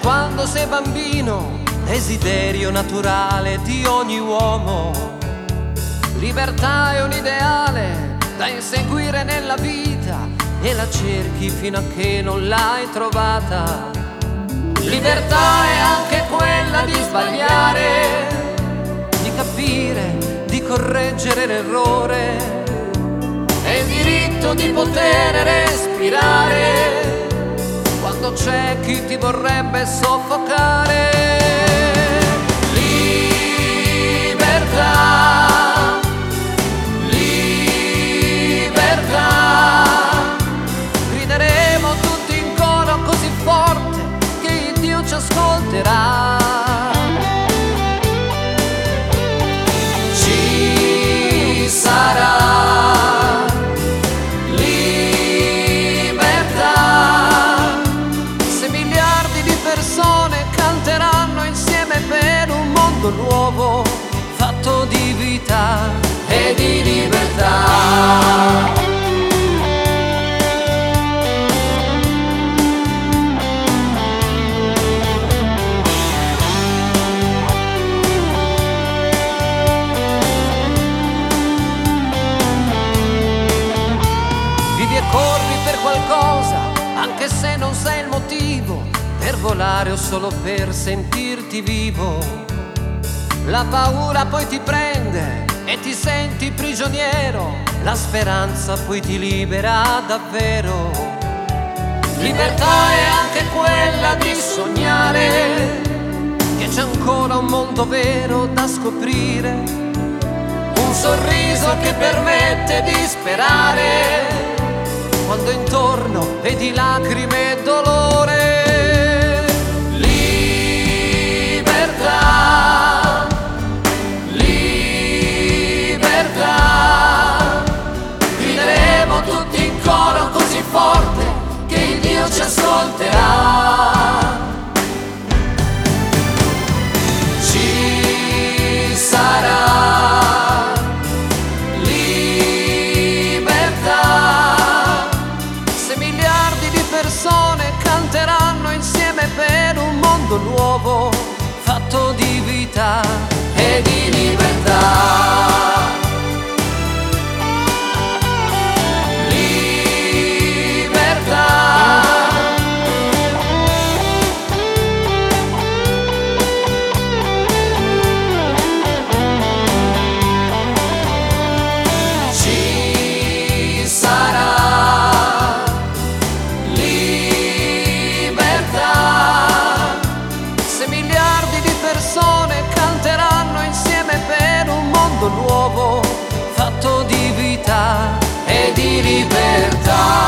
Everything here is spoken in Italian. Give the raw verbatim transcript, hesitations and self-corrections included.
quando sei bambino, desiderio naturale di ogni uomo. Libertà è un ideale da inseguire nella vita e la cerchi fino a che non l'hai trovata. Libertà è anche quella di sbagliare, di capire, di correggere l'errore. È il diritto di poter respirare quando c'è chi ti vorrebbe soffocare. Libertà, libertà, grideremo tutti in coro così forte che Dio ci ascolterà. Ci sarà nuovo, fatto di vita e di libertà. Vivi e corri per qualcosa, anche se non sai il motivo, per volare o solo per sentirti vivo. La paura poi ti prende e ti senti prigioniero, la speranza poi ti libera davvero. Libertà è anche quella di sognare che c'è ancora un mondo vero da scoprire, un sorriso che permette di sperare quando intorno vedi lacrime e dolore. Libertà, grideremo tutti in coro così forte che il Dio ci ascolterà. Ci sarà libertà se miliardi di persone canteranno insieme per un mondo nuovo, fatto di vita e di libertà. Nuovo, fatto di vita e di libertà.